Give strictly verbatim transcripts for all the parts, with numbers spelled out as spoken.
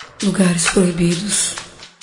Lugares proibidos.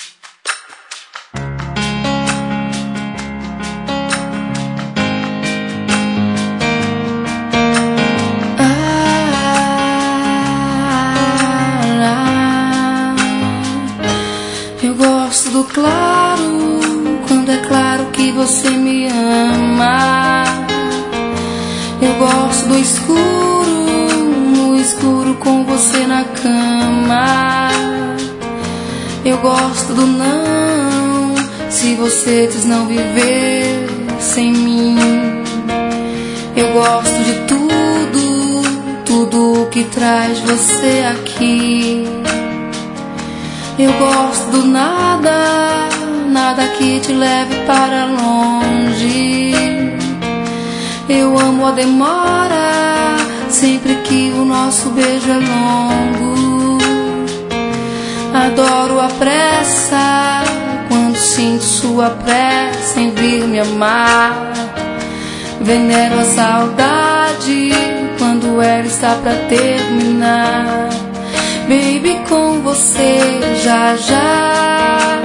Eu gosto do claro, quando é claro que você me ama. Eu gosto do escuro, no escuro com você na cama. Eu gosto do não, se você diz não viver sem mim. Eu gosto de tudo, tudo que traz você aqui. Eu gosto do nada, nada que te leve para longe. Eu amo a demora, sempre que o nosso beijo é longo. Adoro a pressa, quando sinto sua pressa em vir me amar. Venero a saudade, quando ela está pra terminar. Baby, com você já já.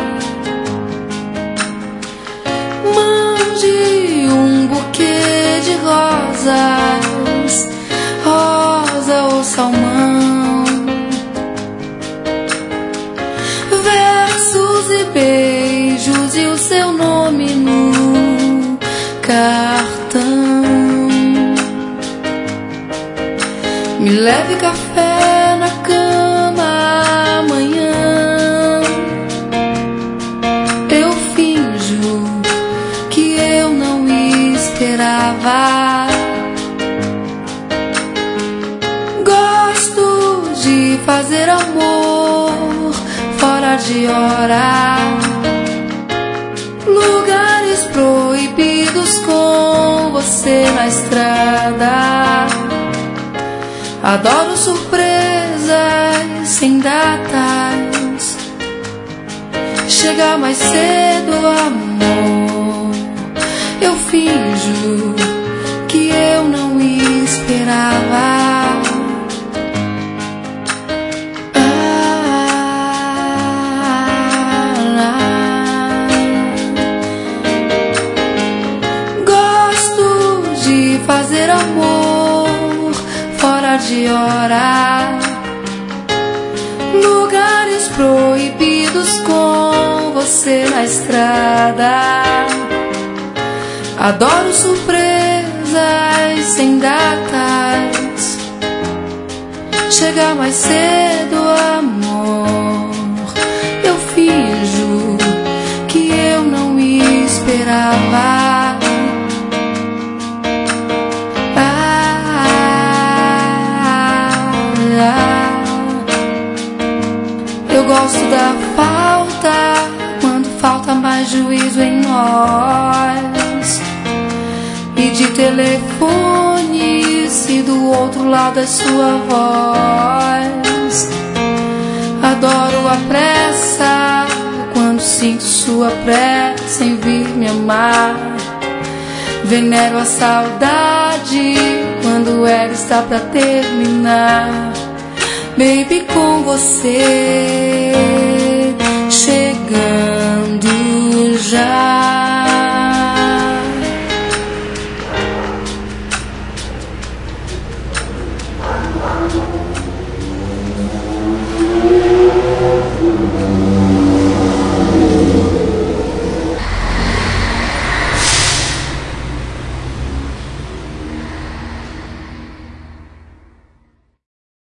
Mande um buquê de rosas, rosa ou salmão, versos e beijos e o seu nome no cartão. Me leve café na cama amanhã. Eu finjo que eu não esperava. Gosto de fazer amor fora de hora. Lugares proibidos com você na estrada. Adoro surpresas sem datas. Chega mais cedo, amor. Eu finjo que eu não esperava. Ah, gosto de fazer amor fora de hora. Lugares proibidos com você na estrada. Adoro surpresas sem datas. Chega mais cedo, amor. Eu finjo que eu não esperava. Eu gosto da falta, quando falta mais juízo em nós. E de telefone, se do outro lado é sua voz. Adoro a pressa, quando sinto sua pressa em vir me amar. Venero a saudade, quando ela está pra terminar. Baby, com você chegando já.